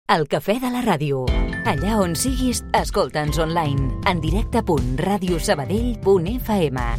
El cafè de la ràdio. Allà on siguis, escolta'ns online. En directe.radiosabadell.fm.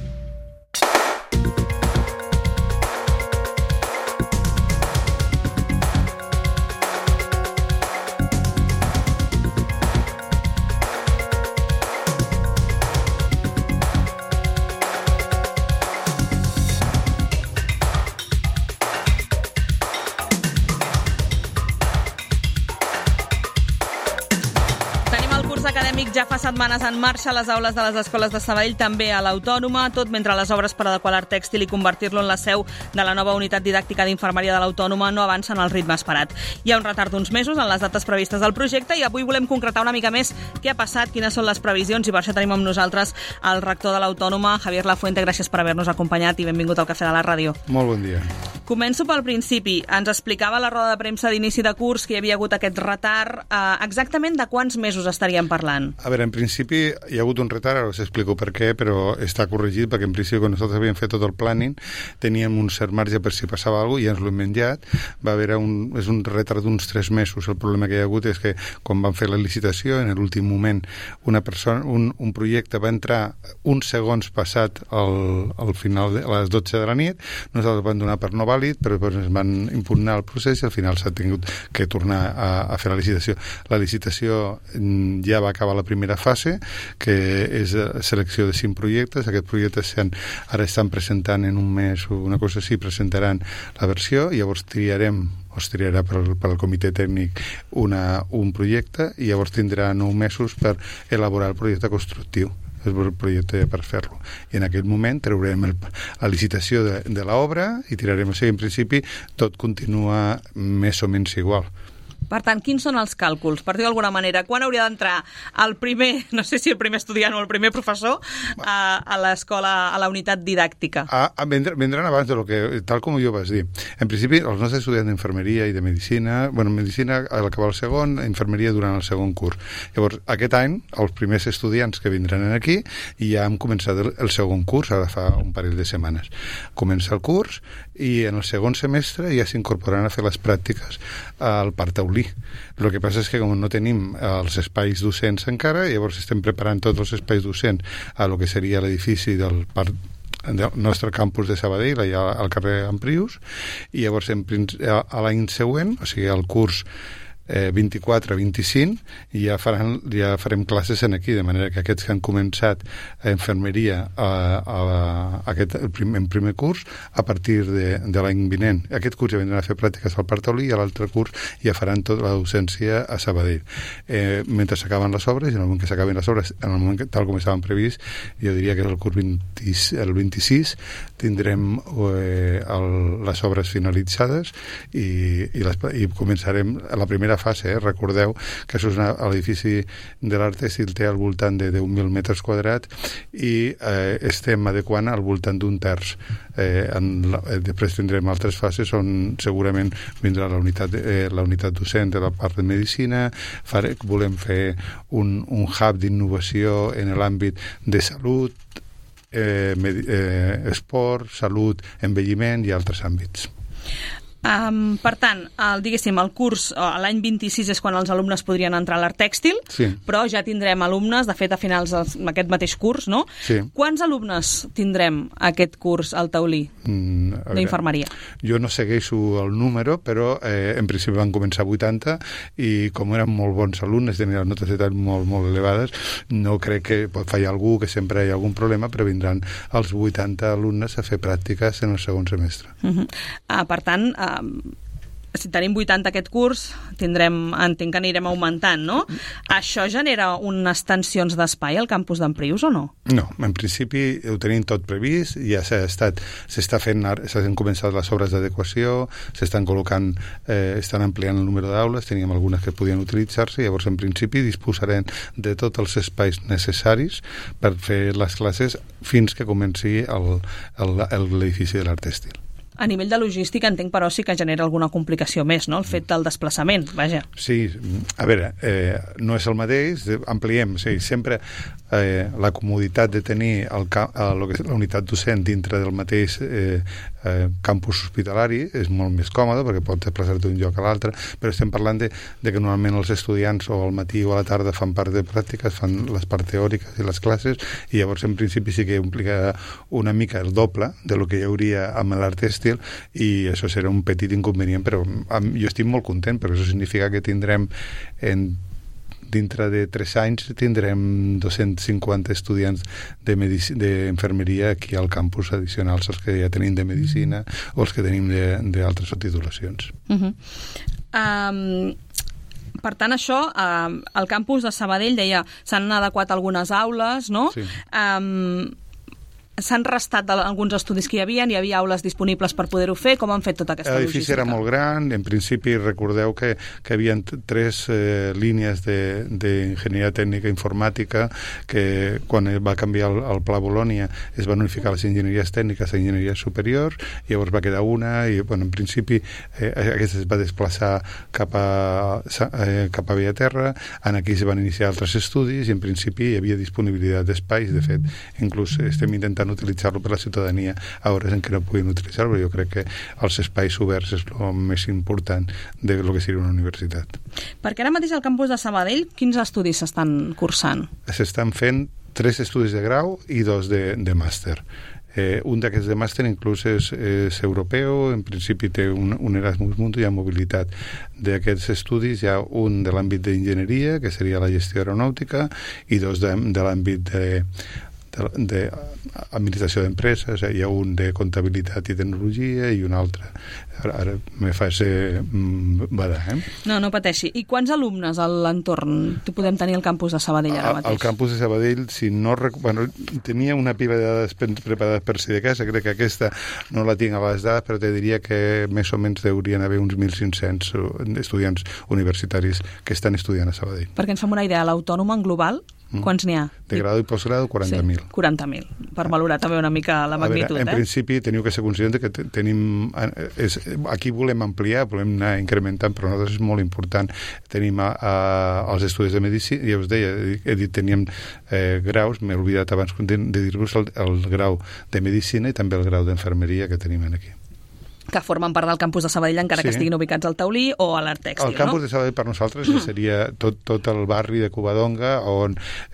Ja fa setmanes en marxa a les aules de les escoles de Sabadell, també a l'Autònoma, tot mentre les obres per adequar l'art tèxtil i convertir-lo en la seu de la nova unitat didàctica d'infermeria de l'Autònoma no avancen al ritme esperat. Hi ha un retard d'uns mesos en les dates previstes del projecte i avui volem concretar una mica més què ha passat, quines són les previsions, i per això tenim amb nosaltres el rector de l'Autònoma, Javier Lafuente. Gràcies per haver-nos acompanyat i benvingut al Cafè de la Ràdio. Molt bon dia. Començo pel principi. Ens explicava a la roda de premsa d'inici de curs que hi havia hagut aquest retard. Exactament de quants mesos estaríem parlant? A veure, en principi hi ha hagut un retard, ara us explico per què, però està corregit, perquè en principi quan nosaltres havíem fet tot el planning teníem un cert marge per si passava alguna cosa i ja ens l'hem menjat. Va haver és un retard d'uns 3 mesos. El problema que hi ha hagut és que quan van fer la licitació, en l'últim moment una persona, un projecte va entrar uns segons passat al final a les 12 de la nit, nosaltres vam donar per no vàlid, però ens van impugnar el procés i al final s'ha tingut que tornar a fer la licitació. La licitació ja va acabar la primera fase, que és selecció de 5 projectes. Aquests projectes ara estan presentant en un mes o una cosa així, presentaran la versió, i llavors triarà per al comitè tècnic un projecte, i llavors tindrà 9 mesos per elaborar el projecte constructiu, el projecte per fer-lo. I en aquell moment traurem la licitació de l'obra i tirarem. O sigui, en principi tot continua més o menys igual. Per tant, quins són els càlculs? Per dir d'alguna manera, quan hauria d'entrar el primer, no sé si el primer estudiant o el primer professor, a l'escola, a la unitat didàctica? Vendran abans de lo que, tal com jo vas dir. En principi, els nostres estudiants d'infermeria i de medicina, medicina a l'acabar el segon, infermeria durant el segon curs. Llavors, aquest any, els primers estudiants que vindran aquí, ja hem començat el segon curs, ara fa un parell de setmanes. Comença el curs i en el segon semestre ja s'incorporaran a fer les pràctiques al Parc Taulí. El que passa és que com no tenim els espais docents encara, llavors estem preparant tots els espais docents a lo que seria l'edifici del nostre campus de Sabadell, allà al carrer Amprius, i llavors a l'any següent, o sigui al curs 24-25, ja farem classes aquí, de manera que aquests que han començat a infermeria en primer curs, a partir de l'any vinent, aquest curs ja vindran a fer pràctiques al Parc Taulí i a l'altre curs ja faran tota la docència a Sabadell. Mentre s'acaben les obres, i en el moment que s'acaben les obres, en el moment tal com estaven previst, jo diria que el curs el 26 tindrem les obres finalitzades i començarem la primera fase. Recordeu que això és l'edifici de l'art tèxtil, té al voltant de 10.000 metres quadrats i estem adequant al voltant d'un terç. Després tindrem altres fases on segurament vindrà la unitat docent de la part de medicina. Volem fer un hub d'innovació en l'àmbit de salut, esport, salut, envelliment i altres àmbits. Per tant, diguéssim, el curs l'any 26 és quan els alumnes podrien entrar a l'art tèxtil, sí. Però ja tindrem alumnes, de fet a finals d'aquest mateix curs, no? Sí. Quants alumnes tindrem aquest curs al Taulí d'infermeria? Jo no segueixo el número, però en principi van començar 80 i com eren molt bons alumnes, tenien les notes de molt, molt elevades, no crec que pot fallar algú, que sempre hi ha algun problema, però vindran els 80 alumnes a fer pràctiques en el segon semestre. Per tant, si tenim 80 aquest curs, entenc que anirem augmentant, no? Això genera unes tensions d'espai al campus d'Amprius o no? No, en principi ho tenim tot previst, ja s'han començat les obres d'adequació, s'estan col·locant, estan ampliant el número d'aules, teníem algunes que podien utilitzar-se, llavors en principi disposarem de tots els espais necessaris per fer les classes fins que comenci l'edifici de l'art tèxtil. A nivell de logística entenc, però, sí que genera alguna complicació més, no?, el fet del desplaçament, vaja. Sí, a veure, no és el mateix, ampliem, sí, sempre la comoditat de tenir la unitat docent dintre del mateix campus hospitalari és molt més còmode perquè pots desplaçar-te d'un lloc a l'altre, però estem parlant de que normalment els estudiants o al matí o a la tarda fan part de pràctiques, fan les parts teòriques i les classes, i llavors en principi sí que implica una mica el doble de lo que hi hauria amb l'art tèxtil, i això serà un petit inconvenient, però jo estic molt content, perquè això significa que tindrem dintre de 3 anys tindrem 250 estudiants d'infermeria aquí al campus, addicionals als que ja tenim de medicina o els que tenim d'altres titulacions. Per tant, això, al campus de Sabadell, deia, s'han adequat algunes aules, no? Sí. S'han restat alguns estudis que hi havia aules disponibles per poder-ho fer. Com han fet tota aquesta logística? L'edifici era molt gran, en principi recordeu que hi havia 3 línies d'enginyeria tècnica informàtica, que quan va canviar el Pla Bolònia es van unificar les enginyeries tècniques a enginyeries superiors, i llavors va quedar una, i bueno, en principi aquesta es va desplaçar cap a Bellaterra, aquí es van iniciar altres estudis, i en principi hi havia disponibilitat d'espais. De fet, inclús estem intentant utilitzar-lo per la ciutadania a hores en què no puguin utilitzar-lo. Jo crec que els espais oberts és el més important de lo que seria una universitat. Perquè ara mateix al campus de Sabadell, quins estudis s'estan cursant? S'estan fent 3 estudis de grau i 2 de màster. Un d'aquests de màster inclús és europeu, en principi té un Erasmus Mundus, hi ha mobilitat. D'aquests estudis hi ha un de l'àmbit d'enginyeria, que seria la gestió aeronàutica, i 2 de l'àmbit d'administració d'empreses. Hi ha un de comptabilitat i tecnologia i un altre. Ara me fas badar, No pateixi. I quants alumnes a l'entorn podem tenir al campus de Sabadell ara mateix? Al campus de Sabadell, si no tenia una piva de dades preparades per si de casa, crec que aquesta no la tinc a les dades, però te diria que més o menys deurien haver uns 1.500 estudiants universitaris que estan estudiant a Sabadell. Perquè ens fem una idea, l'autònoma en global, quants n'hi ha? De grau i postgrau, 40.000. Sí, 40.000, per valorar també una mica la magnitud. En principi teniu que ser conscients que tenim... Aquí volem ampliar, volem anar incrementant, però nosaltres és molt important. Tenim els estudis de medicina, ja us deia, he dit, teníem graus, m'he oblidat abans de dir-vos el grau de medicina i també el grau d'enfermeria que tenim aquí. Que formen part del campus de Sabadell, encara que estiguin ubicats al Taulí o a l'Art Tèxtil, no? El campus de Sabadell per nosaltres seria tot el barri de Covadonga, on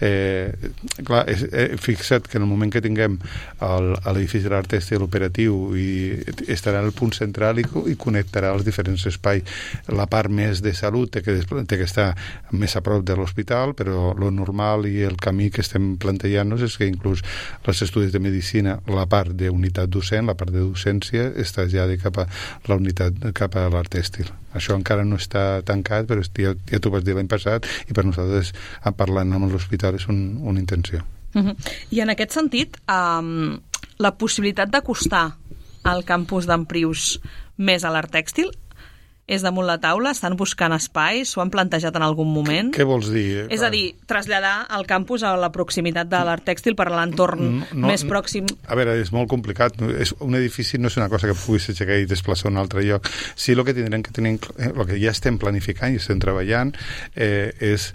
fixa't que en el moment que tinguem l'edifici de l'Art Tèxtil operatiu, i estarà en el punt central i connectarà els diferents espais. La part més de salut té que estar més a prop de l'hospital, però lo normal i el camí que estem plantejant-nos és que inclús els estudis de medicina, la part d'unitat docent, la part de docència, està ja cap a la unitat, cap a l'art tèxtil. Això encara no està tancat, però ja t'ho vas dir l'any passat, i per nosaltres, parlant amb l'hospital, és una intenció. I en aquest sentit, la possibilitat d'acostar al campus d'Emprius més a l'art tèxtil és damunt la taula? Estan buscant espais? S'ho han plantejat en algun moment? Què vols dir? És a dir, traslladar el campus a la proximitat de l'art tèxtil per l'entorn més pròxim. A veure, és molt complicat. Un edifici no és una cosa que puguis aixecar i desplaçar a un altre lloc. Sí, el que tindrem que tenir, el que ja estem planificant i estem treballant és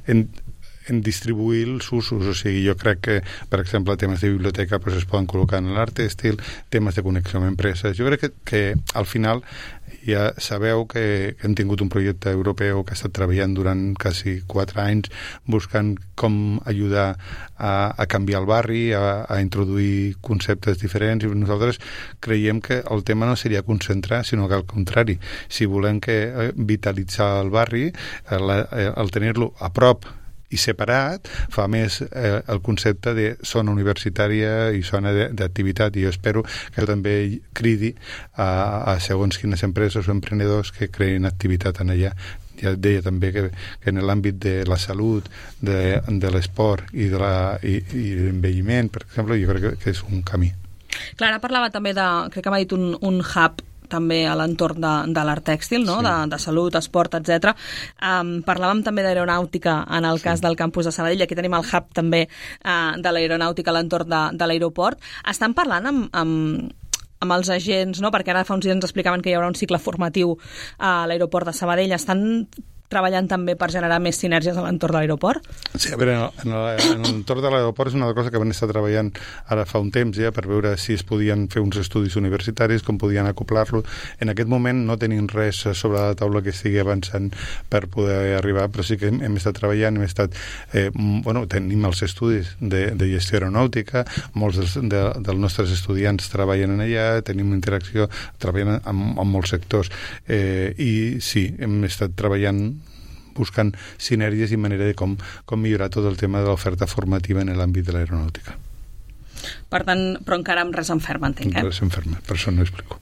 en distribuir els usos. O sigui, jo crec que, per exemple, temes de biblioteca es poden col·locar en l'art tèxtil, temes de connexió amb empreses. Jo crec que al final ja sabeu que hem tingut un projecte europeu que ha estat treballant durant quasi 4 anys buscant com ajudar a canviar el barri, a introduir conceptes diferents, i nosaltres creiem que el tema no seria concentrar, sinó que al contrari. Si volem vitalitzar el barri, el tenir-lo a prop i separat fa més el concepte de zona universitària i zona d'activitat, i jo espero que també cridi a segons quines empreses o emprenedors que creïn activitat en allà. Ja et deia també que en l'àmbit de la salut, de l'esport i l'envelliment, per exemple, jo crec que és un camí. Clara parlava també crec que m'ha dit un hub també a l'entorn de l'art tèxtil, no? Sí. De salut, esport, etc. Parlàvem també d'aeronàutica en el cas del campus de Sabadell. Aquí tenim el hub també de l'aeronàutica a l'entorn de l'aeroport. Estan parlant amb els agents, no? Perquè ara fa uns dies ens explicaven que hi haurà un cicle formatiu a l'aeroport de Sabadell. Estan treballant també per generar més sinergies a l'entorn de l'aeroport? Sí, a veure, en l'entorn de l'aeroport és una cosa que van estar treballant ara fa un temps ja per veure si es podien fer uns estudis universitaris, com podien acoplar-lo. En aquest moment no tenim res sobre la taula que estigui avançant per poder arribar, però sí que hem estat treballant, tenim els estudis de gestió aeronàutica, molts dels nostres estudiants treballen en allà, tenim interacció, treballen amb molts sectors, i sí, hem estat treballant buscant sinergies i manera de com millorar tot el tema de l'oferta formativa en l'àmbit de l'aeronàutica. Per tant, però encara amb res en ferma, entenc, Res en ferma, per això no explico.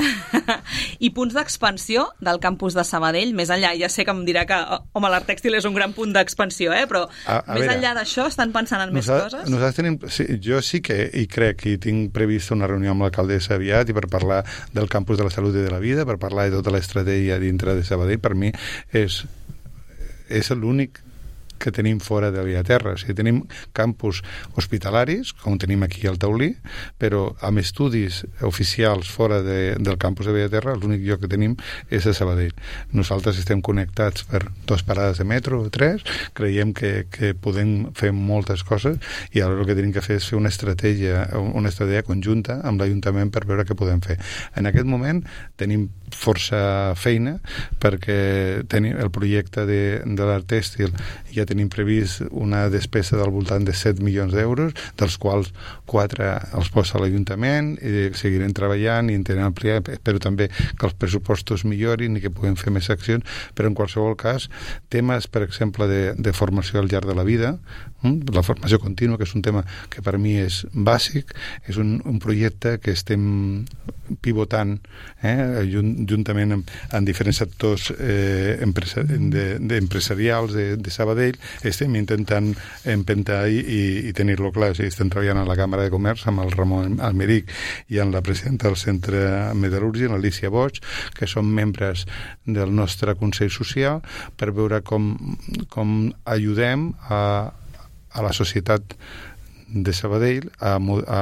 I punts d'expansió del campus de Sabadell, més enllà, ja sé que em dirà que l'Art Tèxtil és un gran punt d'expansió, però més enllà d'això estan pensant en més coses? Nosaltres tenim, jo sí que hi crec i tinc previst una reunió amb l'alcaldessa aviat i per parlar del campus de la salut i de la vida, per parlar de tota l'estratègia dintre de Sabadell. Per mi és l'únic que tenim fora de Bellaterra. O sigui, tenim campus hospitalaris, com tenim aquí al Taulí, però amb estudis oficials fora del campus de Bellaterra, l'únic lloc que tenim és a Sabadell. Nosaltres estem connectats per 2 parades de metro o 3, creiem que podem fer moltes coses i ara el que tenim que fer és fer una estratègia conjunta amb l'Ajuntament per veure què podem fer. En aquest moment tenim força feina perquè tenim el projecte de l'Art Tèxtil, ja tenim previst una despesa del voltant de 7 milions d'euros, dels quals 4 els posa l'Ajuntament i seguirem treballant i intentem ampliar, però també que els pressupostos millorin i que puguem fer més accions, però en qualsevol cas temes, per exemple, de formació al llarg de la vida, la formació contínua, que és un tema que per mi és bàsic, és un projecte que estem pivotant juntament amb diferents sectors empresarials de Sabadell. Estem intentant empentar i tenir-lo clar. O sigui, estem treballant a la Càmera de Comerç amb el Ramon Almeric i amb la presidenta del Centre Metal·lúrgic, l'Alicia Boig, que són membres del nostre Consell Social, per veure com ajudem a la societat de Sabadell a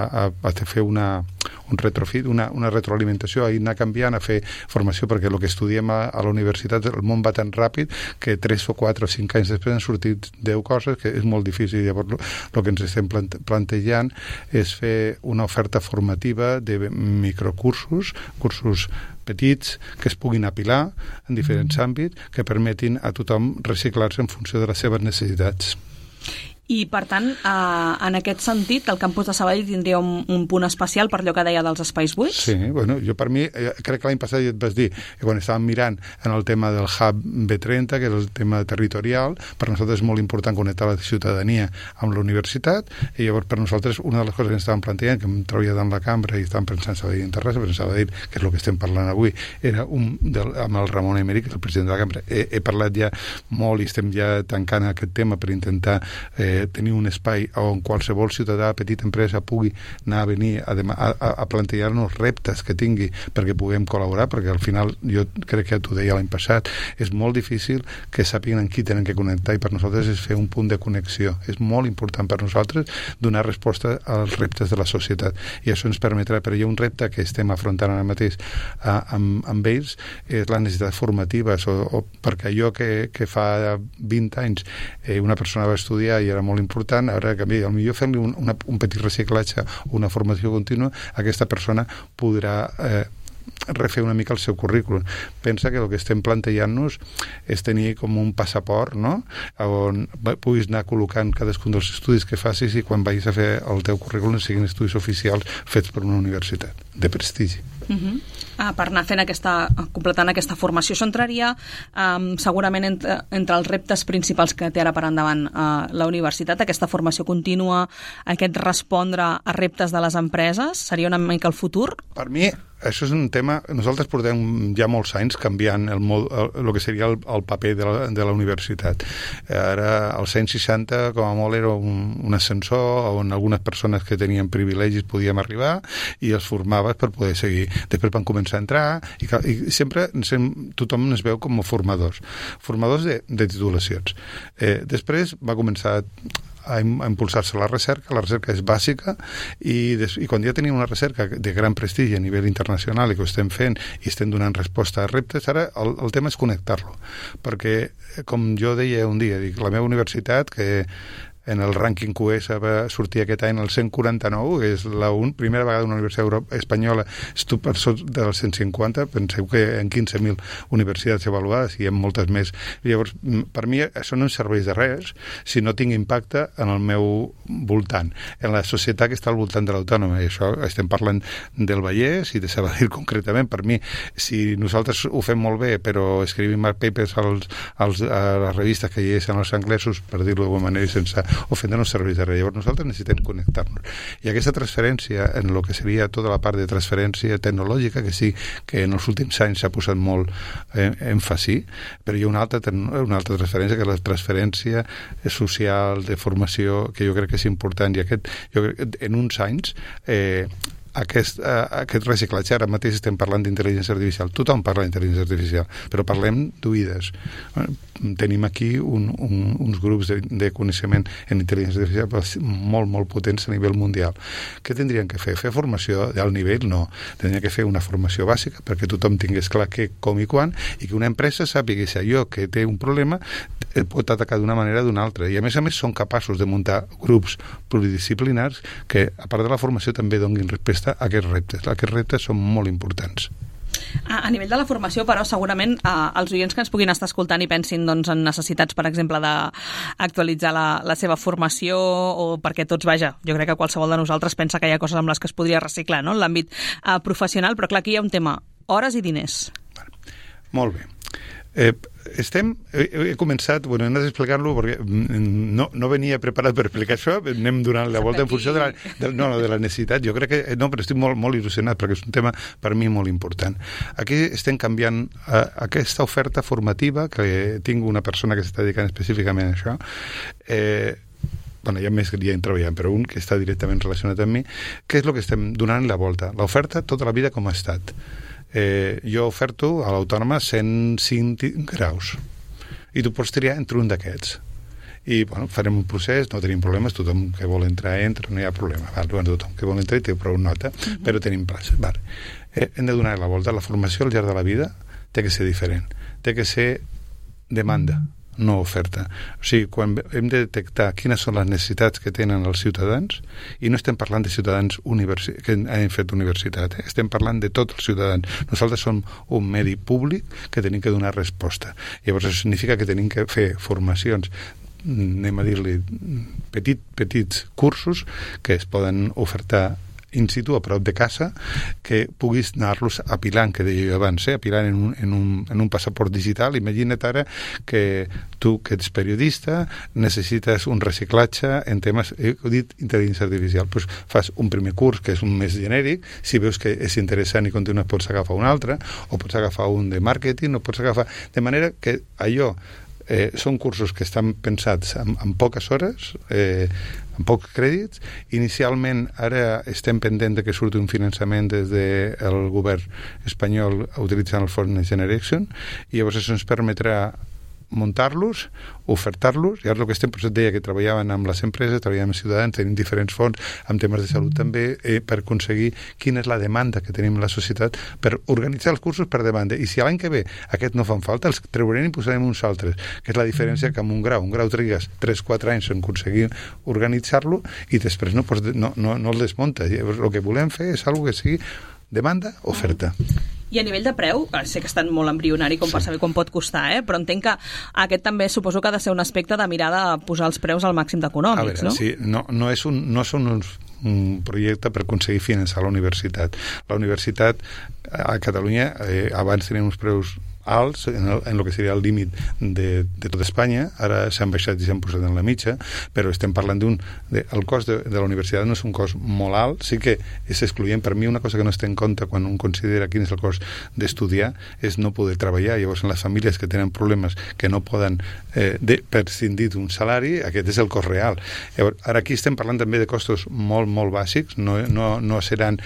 fer un retrofit, una retroalimentació, a anar canviant, a fer formació, perquè el que estudiem a la universitat, el món va tan ràpid que 3 o 4 o 5 anys després han sortit 10 coses, que és molt difícil. Llavors el que ens estem plantejant és fer una oferta formativa de microcursos, cursos petits, que es puguin apilar en diferents àmbits, que permetin a tothom reciclar-se en funció de les seves necessitats. I, per tant, en aquest sentit, el campus de Sabadell tindria un punt especial per allò que deia dels espais buits? Sí, bueno, jo per mi, crec que l'any passat ja et vas dir, que quan estàvem mirant en el tema del Hub B30, que és el tema territorial, per nosaltres és molt important connectar la ciutadania amb la universitat, i llavors per nosaltres una de les coses que ens estàvem plantejant, que hem treballat en la cambra i estàvem pensant en Sabadell i en Terrassa, però en Sabadell, que és el que estem parlant avui, era amb el Ramon Emeric, el president de la cambra. He parlat ja molt i estem ja tancant aquest tema per intentar tenir un espai on qualsevol ciutadà, petita empresa, pugui anar a venir a plantejar-nos reptes que tingui perquè puguem col·laborar, perquè al final, jo crec que t'ho deia l'any passat, és molt difícil que sàpiguen amb qui tenen que connectar, i per nosaltres és fer un punt de connexió. És molt important per nosaltres donar resposta als reptes de la societat, i això ens permetrà, però hi ha un repte que estem afrontant ara mateix amb ells, és la necessitat formativa, perquè allò que fa 20 anys una persona va estudiar i era molt important, ara que potser fer-li un petit reciclatge, una formació contínua, aquesta persona podrà refer una mica el seu currículum. Pensa que el que estem plantejant-nos és tenir com un passaport, no?, on puguis anar col·locant cadascun dels estudis que facis i quan vagis a fer el teu currículum siguin estudis oficials fets per una universitat de prestigi. Per anar fent completant aquesta formació. Això entraria segurament entre els reptes principals que té ara per endavant la universitat, aquesta formació contínua, aquest respondre a reptes de les empreses, seria una mica el futur? Per mi això és un tema, nosaltres portem ja molts anys canviant el que seria el paper de la universitat. Ara, als 160, com a molt, era un ascensor on algunes persones que tenien privilegis podíem arribar i els formaves per poder seguir. Després van començar a entrar i sempre tothom ens veu com a formadors de titulacions. Després va començar a impulsar-se la recerca és bàsica, i quan ja tenim una recerca de gran prestigi a nivell internacional i que ho estem fent i estem donant resposta a reptes, ara el tema és connectar-lo, perquè, com jo deia un dia, dic, la meva universitat, que en el rànquing QS va sortir aquest any el 149, que és la primera vegada una universitat espanyola per sota del 150, penseu que en 15.000 universitats avaluades i en moltes més. Llavors, per mi això no em serveix de res si no tinc impacte en el meu voltant, en la societat que està al voltant de l'Autònoma, i això estem parlant del Vallès i de Sabadell concretament. Per mi, si nosaltres ho fem molt bé, però escrivim papers a les revistes que llegeixen els anglesos, per dir-ho d'alguna manera i sense ofendre, no serveix de res. Llavors nosaltres necessitem connectar-nos. I aquesta transferència, en el que seria tota la part de transferència tecnològica, que sí que en els últims anys s'ha posat molt èmfasi, però hi ha una altra transferència, que és la transferència social, de formació, que jo crec que és important, i jo crec que en uns anys aquest reciclatge, ara mateix estem parlant d'intel·ligència artificial, tothom parla d'intel·ligència artificial, però parlem d'oïdes. Tenim aquí uns grups de coneixement en intel·ligència artificial molt, molt potents a nivell mundial. Què tindrien que fer? Fer formació d'alt nivell? No. Tindrien que fer una formació bàsica perquè tothom tingués clar què, com i quan, i que una empresa sàpiga si allò que té un problema el pot atacar d'una manera o d'una altra. I a més són capaços de muntar grups pluridisciplinars que, a part de la formació, també donin resposta a aquests reptes. Aquests reptes són molt importants. A nivell de la formació, però, segurament els oients que ens puguin estar escoltant i pensin en necessitats, per exemple, d'actualitzar la seva formació, o perquè tots, vaja, jo crec que qualsevol de nosaltres pensa que hi ha coses amb les que es podria reciclar, no?, en l'àmbit professional, però clar, aquí hi ha un tema, hores i diners. Molt bé. He començat, hem d'explicar-lo perquè no venia preparat per explicar això, anem donant la volta en funció de la necessitat. Jo crec que no, però estic molt, molt il·lusionat perquè és un tema per mi molt important. Aquí estem canviant aquesta oferta formativa, que tinc una persona que s'està dedicant específicament a això. Hi ha més que hi hem treballat, però un que està directament relacionat amb mi. Què és el que estem donant la volta? L'oferta tota la vida com ha estat. Jo oferto a l'Autònoma 105 graus i tu pots triar entre un d'aquests i farem un procés, no tenim problemes, tothom que vol entrar entra, no hi ha problema, tothom que vol entrar i té prou nota, però tenim plaça. Hem de donar la volta. La formació al llarg de la vida té que ser diferent, té que ser demanda, no oferta. O sigui, quan hem de detectar quines són les necessitats que tenen els ciutadans, i no estem parlant de ciutadans que han fet universitat, estem parlant de tots els ciutadans. Nosaltres som un medi públic que tenim que donar resposta. Llavors això significa que tenim que fer formacions, anem a dir-li petits cursos que es poden ofertar in situ, a prop de casa, que puguis anar-los apilant, que deia jo abans, apilant en un passaport digital. Imagina't ara que tu, que ets periodista, necessites un reciclatge en temes, he dit intel·ligència artificial, doncs fas un primer curs que és un més genèric, si veus que és interessant i continues pots agafar un altre, o pots agafar un de màrqueting, o pots agafar... De manera que allò són cursos que estan pensats en poques hores, amb pocs crèdits. Inicialment, ara estem pendent de que surti un finançament des del govern espanyol utilitzant el Fons Next Generation, i llavors això ens permetrà muntar-los, ofertar-los, i ara el que estem, deia que treballaven amb les empreses, treballàvem amb ciutadans, tenim diferents fons amb temes de salut també, per aconseguir quina és la demanda que tenim en la societat, per organitzar els cursos per demanda, i si l'any que ve aquests no fan falta, els treurem i posarem uns altres, que és la diferència que amb un grau trigues 3-4 anys en aconseguir organitzar-lo, i després no el desmunta. El que volem fer és alguna que sigui demanda, oferta. I a nivell de preu, sé que estan molt embrionari com per saber quan pot costar, però entenc que aquest també suposo que ha de ser un aspecte de mirar de posar els preus al màxim d'econòmics, no? Sí, no són un projecte per aconseguir finançar la universitat. La universitat a Catalunya abans tenia uns preus alts en el que seria el límit de tot Espanya, ara s'han baixat i s'han posat en la mitja, però estem parlant el cost de la universitat no és un cost molt alt, sí que és excloent. Per mi una cosa que no es té en compte quan un considera quin és el cost d'estudiar és no poder treballar. Llavors en les famílies que tenen problemes que no poden prescindir d'un salari, aquest és el cost real. Llavors, ara aquí estem parlant també de costos molt, molt bàsics, no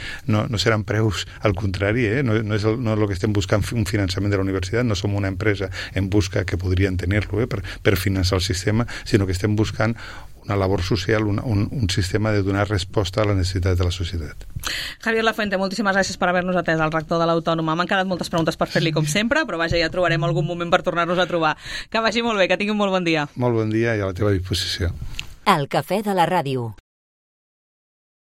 seran preus al contrari, no és el que estem buscant un finançament de la universitat, no som una empresa en busca que podrien tenir-lo per finançar el sistema, sinó que estem buscant una labor social, un sistema de donar resposta a la necessitat de la societat. Javier Lafuente, moltíssimes gràcies per haver-nos atès, el rector de l'Autònoma. M'han quedat moltes preguntes per fer-li com sempre, però vaja, ja trobarem algun moment per tornar-nos a trobar. Que vagi molt bé, que tingui un molt bon dia. Molt bon dia i a la teva disposició. El cafè de la ràdio.